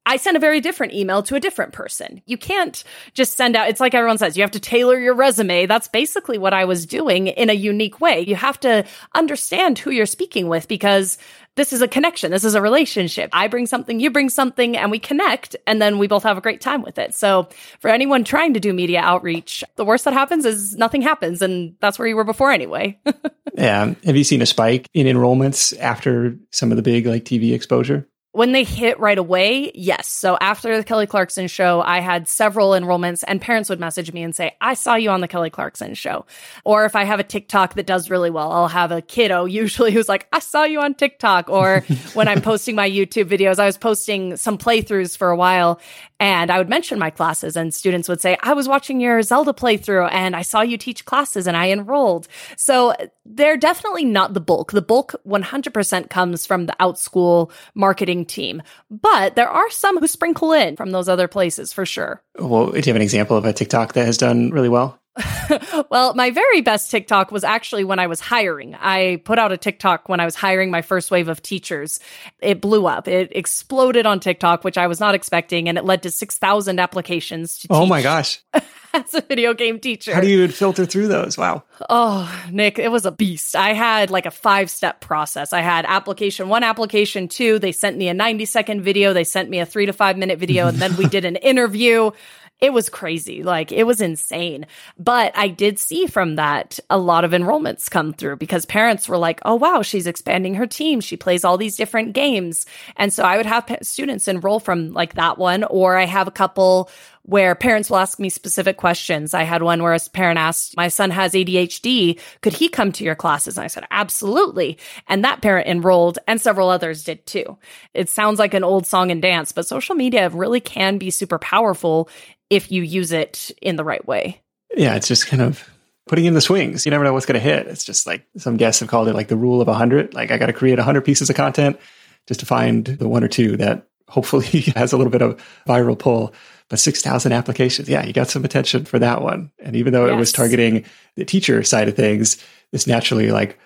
I sent a very different email to a different person. You can't just send out, it's like everyone says, you have to tailor your resume. That's basically what I was doing in a unique way. You have to understand who you're speaking with because this is a connection. This is a relationship. I bring something, you bring something, and we connect, and then we both have a great time with it. So for anyone trying to do media outreach, the worst that happens is nothing happens, and that's where you were before anyway. Yeah. Have you seen a spike in enrollments after some of the big like TV exposure? When they hit right away, yes. So after the Kelly Clarkson show, I had several enrollments and parents would message me and say, I saw you on the Kelly Clarkson show. Or if I have a TikTok that does really well, I'll have a kiddo usually who's like, I saw you on TikTok. Or when I'm posting my YouTube videos, I was posting some playthroughs for a while and I would mention my classes and students would say, I was watching your Zelda playthrough and I saw you teach classes and I enrolled. So they're definitely not the bulk. The bulk 100% comes from the OutSchool marketing team. But there are some who sprinkle in from those other places for sure. Well, do you have an example of a TikTok that has done really well? Well, my very best TikTok was actually when I was hiring. I put out a TikTok when I was hiring my first wave of teachers. It blew up. It exploded on TikTok, which I was not expecting, and it led to 6,000 applications to teach. Oh my gosh. As a video game teacher. How do you filter through those? Wow. Oh, Nick, it was a beast. I had like a 5-step process. I had application 1, application 2. They sent me a 90-second video. They sent me a 3 to 5 minute video, and then we did an interview. It was crazy. Like, it was insane. But I did see from that a lot of enrollments come through because parents were like, oh, wow, she's expanding her team. She plays all these different games. And so I would have students enroll from like that one, or I have a couple where parents will ask me specific questions. I had one where a parent asked, my son has ADHD. Could he come to your classes? And I said, absolutely. And that parent enrolled and several others did too. It sounds like an old song and dance, but social media really can be super powerful if you use it in the right way. Yeah, it's just kind of putting in the swings. You never know what's going to hit. It's just like some guests have called it like the rule of 100. Like I got to create 100 pieces of content just to find the one or two that hopefully has a little bit of viral pull. But 6,000 applications. Yeah, you got some attention for that one. And even though it was targeting the teacher side of things, it's naturally like,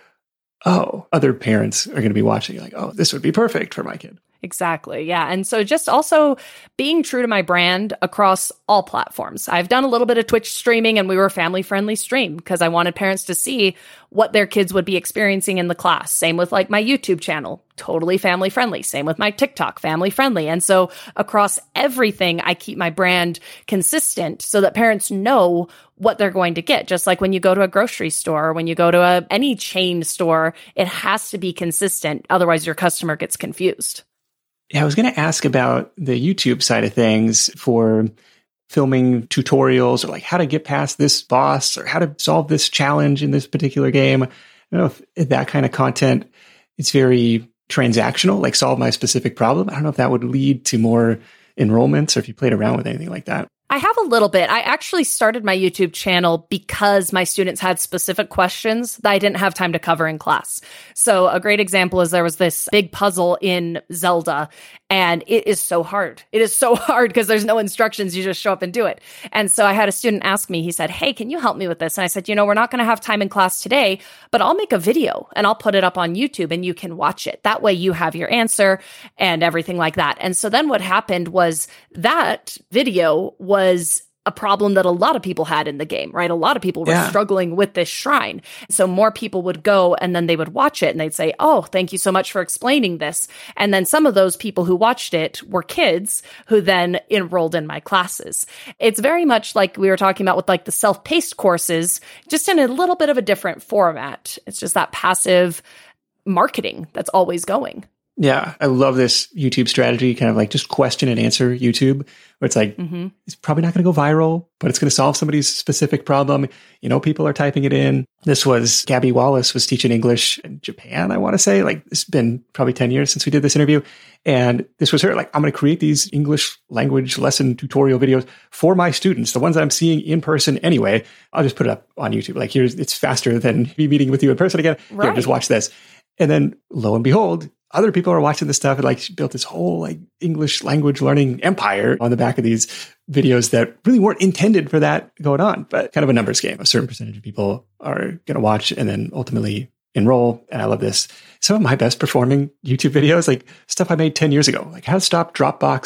oh, other parents are going to be watching. Like, oh, this would be perfect for my kid. Exactly. Yeah. And so just also being true to my brand across all platforms. I've done a little bit of Twitch streaming and we were a family-friendly stream because I wanted parents to see what their kids would be experiencing in the class. Same with like my YouTube channel, totally family-friendly. Same with my TikTok, family-friendly. And so across everything, I keep my brand consistent so that parents know what they're going to get. Just like when you go to a grocery store, or when you go to any chain store, it has to be consistent. Otherwise, your customer gets confused. Yeah, I was going to ask about the YouTube side of things for filming tutorials or like how to get past this boss or how to solve this challenge in this particular game. I don't know if that kind of content is very transactional, like solve my specific problem. I don't know if that would lead to more enrollments or if you played around with anything like that. I have a little bit. I actually started my YouTube channel because my students had specific questions that I didn't have time to cover in class. So a great example is there was this big puzzle in Zelda, and it is so hard. It is so hard because there's no instructions. You just show up and do it. And so I had a student ask me, he said, hey, can you help me with this? And I said, we're not going to have time in class today, but I'll make a video and I'll put it up on YouTube and you can watch it. That way you have your answer and everything like that. And so then what happened was that video was a problem that a lot of people had in the game, right? A lot of people were struggling with this shrine. So more people would go and then they would watch it and they'd say, oh, thank you so much for explaining this. And then some of those people who watched it were kids who then enrolled in my classes. It's very much like we were talking about with like the self-paced courses, just in a little bit of a different format. It's just that passive marketing that's always going. Yeah, I love this YouTube strategy, kind of like just question and answer YouTube, where it's like, it's probably not going to go viral, but it's going to solve somebody's specific problem. People are typing it in. This was Gabby Wallace was teaching English in Japan, I want to say. Like, it's been probably 10 years since we did this interview. And this was her, like, I'm going to create these English language lesson tutorial videos for my students, the ones I'm seeing in person anyway. I'll just put it up on YouTube. Like, it's faster than me meeting with you in person again. Right. Here, just watch this. And then lo and behold, other people are watching this stuff and like she built this whole like English language learning empire on the back of these videos that really weren't intended for that going on, but kind of a numbers game. A certain percentage of people are going to watch and then ultimately enroll. And I love this. Some of my best performing YouTube videos, like stuff I made 10 years ago, like how to stop Dropbox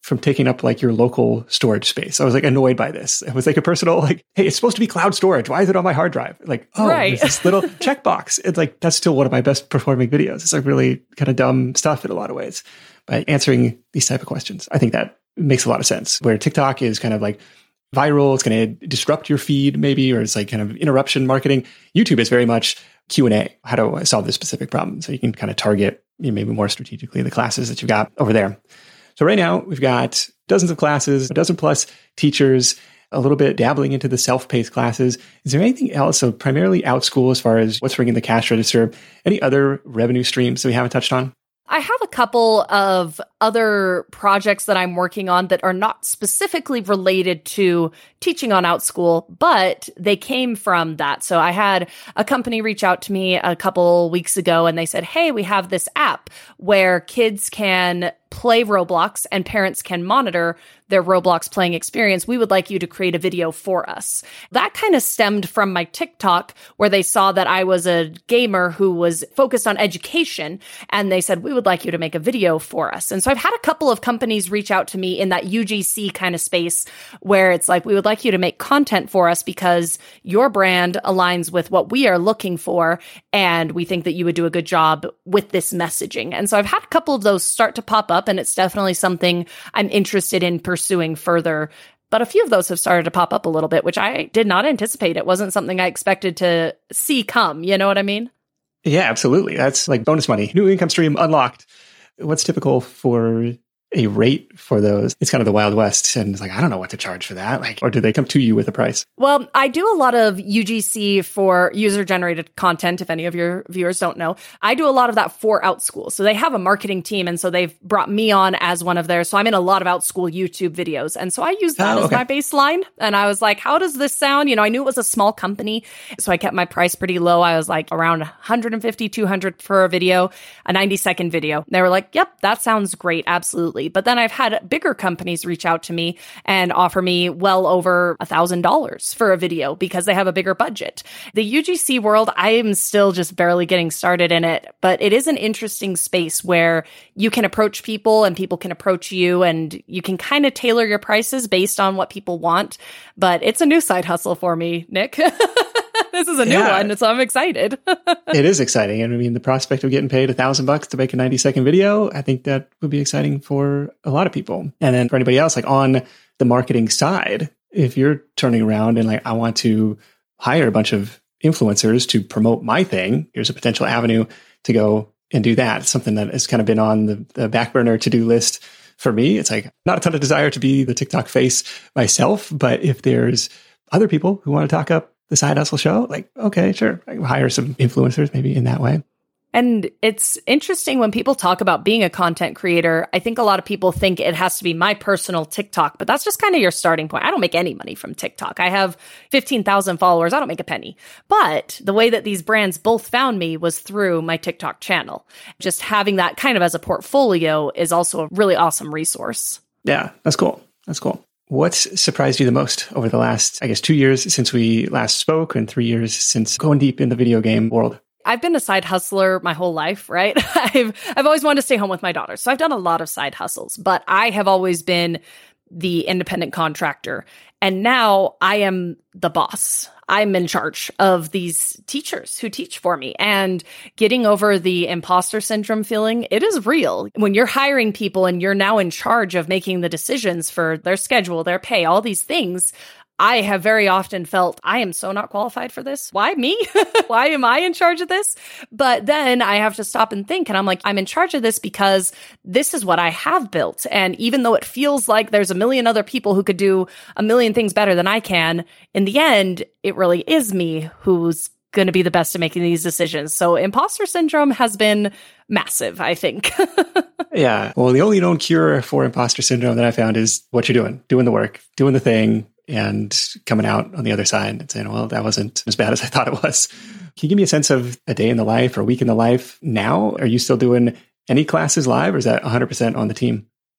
from taking up like your local storage space. I was like annoyed by this. It was like a personal, like, hey, it's supposed to be cloud storage. Why is it on my hard drive? Like, oh, right. There's this little checkbox. It's like, that's still one of my best performing videos. It's like really kind of dumb stuff in a lot of ways. By answering these type of questions, I think that makes a lot of sense. Where TikTok is kind of like viral, it's going to disrupt your feed maybe, or it's like kind of interruption marketing. YouTube is very much Q&A. How do I solve this specific problem? So you can kind of target maybe more strategically the classes that you've got over there. So right now we've got dozens of classes, a dozen plus teachers, a little bit dabbling into the self-paced classes. Is there anything else? So primarily OutSchool as far as what's ringing the cash register, any other revenue streams that we haven't touched on? I have a couple of other projects that I'm working on that are not specifically related to teaching on OutSchool, but they came from that. So I had a company reach out to me a couple weeks ago and they said, hey, we have this app where kids can play Roblox and parents can monitor their Roblox playing experience. We would like you to create a video for us. That kind of stemmed from my TikTok where they saw that I was a gamer who was focused on education. And they said, we would like you to make a video for us. And so I've had a couple of companies reach out to me in that UGC kind of space where it's like, we would like you to make content for us because your brand aligns with what we are looking for. And we think that you would do a good job with this messaging. And so I've had a couple of those start to pop up, and it's definitely something I'm interested in pursuing further. But a few of those have started to pop up a little bit, which I did not anticipate. It wasn't something I expected to see come. You know what I mean? Yeah, absolutely. That's like bonus money. New income stream unlocked. What's typical for a rate for those? It's kind of the Wild West. And it's like, I don't know what to charge for that. Like, or do they come to you with a price? Well, I do a lot of UGC for user-generated content, if any of your viewers don't know. I do a lot of that for OutSchool. So they have a marketing team, and so they've brought me on as one of theirs. So I'm in a lot of OutSchool YouTube videos. And so I use that as my baseline. And I was like, how does this sound? You know, I knew it was a small company, so I kept my price pretty low. I was like around 150, 200 for a video, a 90-second video. They were like, yep, that sounds great. Absolutely. But then I've had bigger companies reach out to me and offer me well over $1,000 for a video because they have a bigger budget. The UGC world, I am still just barely getting started in it, but it is an interesting space where you can approach people and people can approach you, and you can kind of tailor your prices based on what people want. But it's a new side hustle for me, Nick. This is a new one, so I'm excited. It is exciting. And I mean, the prospect of getting paid $1,000 to make a 90-second video, I think that would be exciting for a lot of people. And then for anybody else, like on the marketing side, if you're turning around and like, I want to hire a bunch of influencers to promote my thing, here's a potential avenue to go and do that. It's something that has kind of been on the back burner to-do list for me. It's like not a ton of desire to be the TikTok face myself, but if there's other people who want to talk up the Side Hustle Show, like, okay, sure. I can hire some influencers maybe in that way. And it's interesting when people talk about being a content creator. I think a lot of people think it has to be my personal TikTok, but that's just kind of your starting point. I don't make any money from TikTok. I have 15,000 followers. I don't make a penny. But the way that these brands both found me was through my TikTok channel. Just having that kind of as a portfolio is also a really awesome resource. Yeah, that's cool. That's cool. What's surprised you the most over the last, 2 years since we last spoke and 3 years since going deep in the video game world? I've been a side hustler my whole life, right? I've always wanted to stay home with my daughter. So I've done a lot of side hustles, but I have always been the independent contractor. And now I am the boss. I'm in charge of these teachers who teach for me, and getting over the imposter syndrome feeling, it is real. When you're hiring people and you're now in charge of making the decisions for their schedule, their pay, all these things, I have very often felt I am so not qualified for this. Why me? Why am I in charge of this? But then I have to stop and think, and I'm like, I'm in charge of this because this is what I have built. And even though it feels like there's a million other people who could do a million things better than I can, in the end, it really is me who's going to be the best at making these decisions. So imposter syndrome has been massive, I think. Yeah. Well, the only known cure for imposter syndrome that I found is what you're doing the work, doing the thing, and coming out on the other side and saying, well, that wasn't as bad as I thought it was. Can you give me a sense of a day in the life or a week in the life now? Are you still doing any classes live, or is that 100% on the team?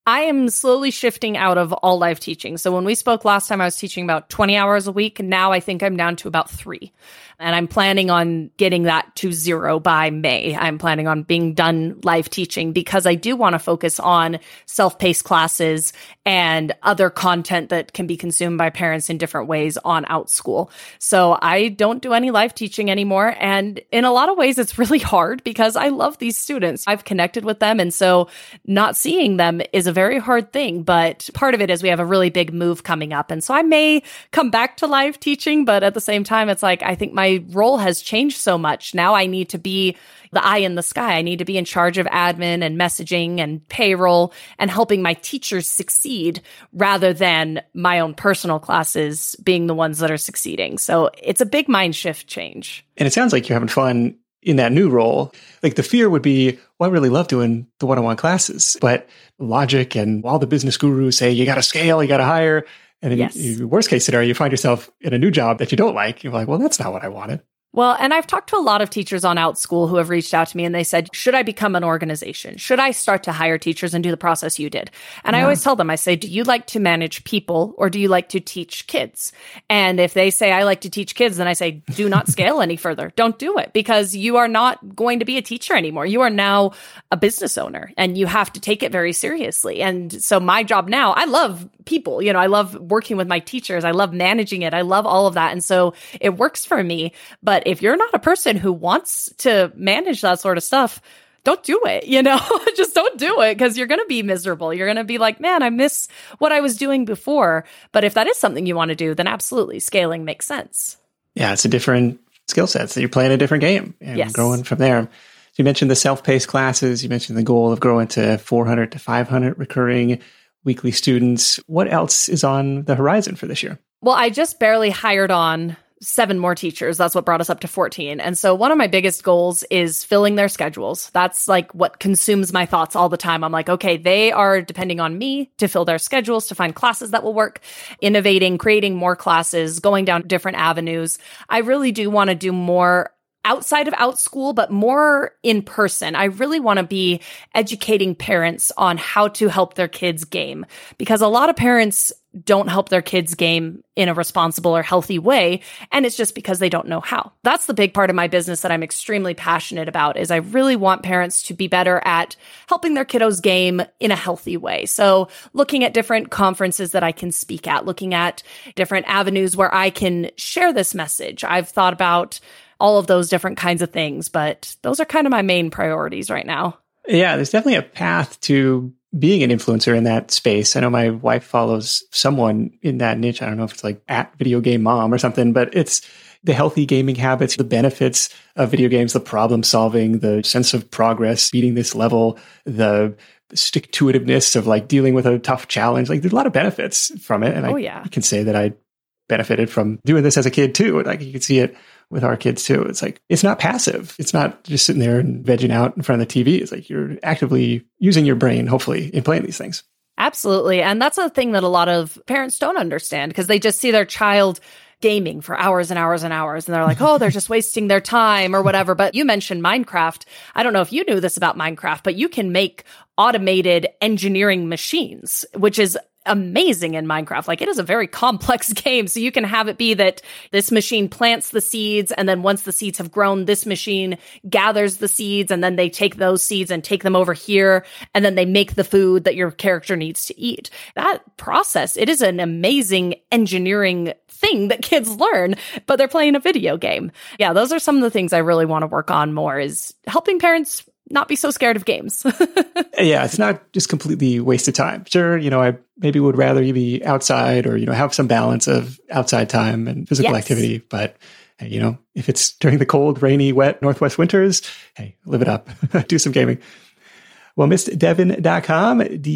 I am slowly shifting out of all live teaching. So when we spoke last time, I was teaching about 20 hours a week. Now I think I'm down to about 3. And I'm planning on getting that to 0 by May. I'm planning on being done live teaching because I do want to focus on self-paced classes and other content that can be consumed by parents in different ways on OutSchool. So I don't do any live teaching anymore. And in a lot of ways, it's really hard because I love these students. I've connected with them. And so not seeing them is a very hard thing. But part of it is we have a really big move coming up. And so I may come back to live teaching, but at the same time, it's like, I think my role has changed so much. Now I need to be the eye in the sky. I need to be in charge of admin and messaging and payroll and helping my teachers succeed rather than my own personal classes being the ones that are succeeding. So it's a big mind shift change. And it sounds like you're having fun in that new role. Like the fear would be, well, I really love doing the one-on-one classes, but logic and all the business gurus say, you got to scale, you got to hire. And in your worst case scenario, you find yourself in a new job that you don't like. You're like, well, that's not what I wanted. Well, and I've talked to a lot of teachers on OutSchool who have reached out to me and they said, should I become an organization? Should I start to hire teachers and do the process you did? And I always tell them, I say, do you like to manage people or do you like to teach kids? And if they say, I like to teach kids, then I say, do not scale any further. Don't do it because you are not going to be a teacher anymore. You are now a business owner and you have to take it very seriously. And so my job now, I love people, I love working with my teachers. I love managing it. I love all of that. And so it works for me. But if you're not a person who wants to manage that sort of stuff, don't do it, just don't do it because you're going to be miserable. You're going to be like, man, I miss what I was doing before. But if that is something you want to do, then absolutely scaling makes sense. Yeah, it's a different skill set. So you're playing a different game and growing from there. You mentioned the self-paced classes. You mentioned the goal of growing to 400 to 500 recurring weekly students. What else is on the horizon for this year? Well, I just barely hired on 7 more teachers. That's what brought us up to 14. And so one of my biggest goals is filling their schedules. That's like what consumes my thoughts all the time. I'm like, okay, they are depending on me to fill their schedules, to find classes that will work, innovating, creating more classes, going down different avenues. I really do want to do more outside of OutSchool, but more in person. I really want to be educating parents on how to help their kids game because a lot of parents don't help their kids game in a responsible or healthy way. And it's just because they don't know how. That's the big part of my business that I'm extremely passionate about is I really want parents to be better at helping their kiddos game in a healthy way. So looking at different conferences that I can speak at, looking at different avenues where I can share this message. I've thought about all of those different kinds of things, but those are kind of my main priorities right now. Yeah, there's definitely a path to being an influencer in that space. I know my wife follows someone in that niche. I don't know if it's like at Video Game Mom or something, but it's the healthy gaming habits, the benefits of video games, the problem solving, the sense of progress, beating this level, the stick-to-itiveness of like dealing with a tough challenge. Like there's a lot of benefits from it. And I can say that I benefited from doing this as a kid too. Like you can see it with our kids too. It's like, it's not passive. It's not just sitting there and vegging out in front of the TV. It's like you're actively using your brain, hopefully, in playing these things. Absolutely. And that's a thing that a lot of parents don't understand because they just see their child gaming for hours and hours and hours. And they're like, oh, they're just wasting their time or whatever. But you mentioned Minecraft. I don't know if you knew this about Minecraft, but you can make automated engineering machines, which is amazing in Minecraft. Like it is a very complex game. So you can have it be that this machine plants the seeds. And then once the seeds have grown, this machine gathers the seeds. And then they take those seeds and take them over here. And then they make the food that your character needs to eat. That process, it is an amazing engineering thing that kids learn, but they're playing a video game. Yeah, those are some of the things I really want to work on more is helping parents not be so scared of games. Yeah, it's not just completely wasted time. Sure, I maybe would rather you be outside or, have some balance of outside time and physical activity. But, hey, if it's during the cold, rainy, wet Northwest winters, hey, live it up. Do some gaming. Well, MissDevyn.com,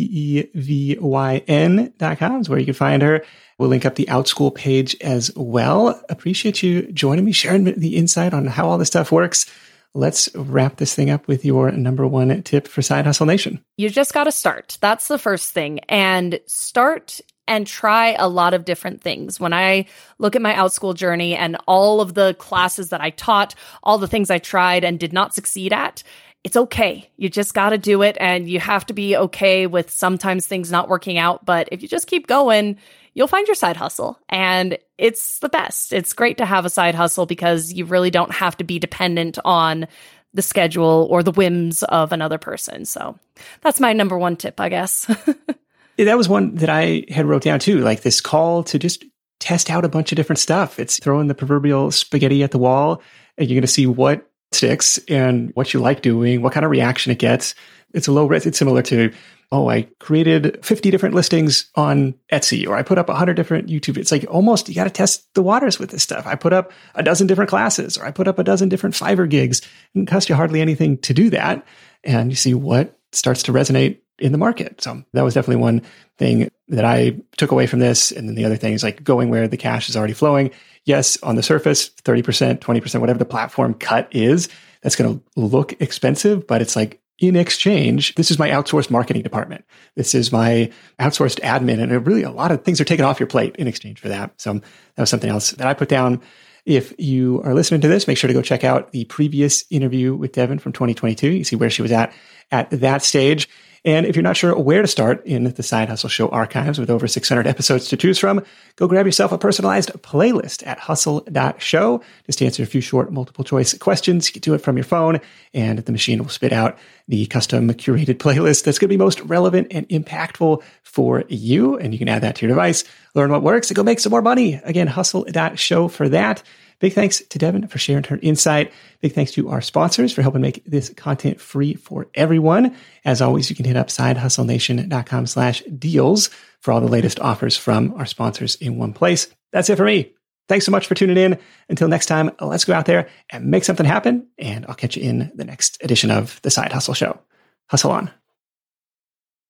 DEVYN.com is where you can find her. We'll link up the OutSchool page as well. Appreciate you joining me, sharing the insight on how all this stuff works. Let's wrap this thing up with your number one tip for Side Hustle Nation. You just got to start. That's the first thing. And start and try a lot of different things. When I look at my OutSchool journey and all of the classes that I taught, all the things I tried and did not succeed at, it's okay. You just got to do it, and you have to be okay with sometimes things not working out. But if you just keep going, you'll find your side hustle, and it's the best. It's great to have a side hustle because you really don't have to be dependent on the schedule or the whims of another person. So that's my number one tip, I guess. That was one that I had wrote down too, like this call to just test out a bunch of different stuff. It's throwing the proverbial spaghetti at the wall, and you're going to see what sticks and what you like doing, what kind of reaction it gets. It's a low risk. It's similar to, I created 50 different listings on Etsy, or I put up 100 different YouTube. It's like almost, you got to test the waters with this stuff. I put up a dozen different classes, or I put up a dozen different Fiverr gigs. It didn't cost you hardly anything to do that. And you see what starts to resonate in the market. So that was definitely one thing that I took away from this. And then the other thing is like going where the cash is already flowing. Yes, on the surface, 30%, 20%, whatever the platform cut is, that's going to look expensive, but it's like, in exchange, this is my outsourced marketing department. This is my outsourced admin. And really a lot of things are taken off your plate in exchange for that. So that was something else that I put down. If you are listening to this, make sure to go check out the previous interview with Devin from 2022. You see where she was at that stage. And if you're not sure where to start in the Side Hustle Show archives with over 600 episodes to choose from, go grab yourself a personalized playlist at hustle.show. Just answer a few short multiple choice questions. You can do it from your phone, and the machine will spit out the custom curated playlist that's going to be most relevant and impactful for you. And you can add that to your device, learn what works, and go make some more money. Again, hustle.show for that. Big thanks to Devin for sharing her insight. Big thanks to our sponsors for helping make this content free for everyone. As always, you can hit up sidehustlenation.com/deals for all the latest offers from our sponsors in one place. That's it for me. Thanks so much for tuning in. Until next time, let's go out there and make something happen. And I'll catch you in the next edition of the Side Hustle Show. Hustle on.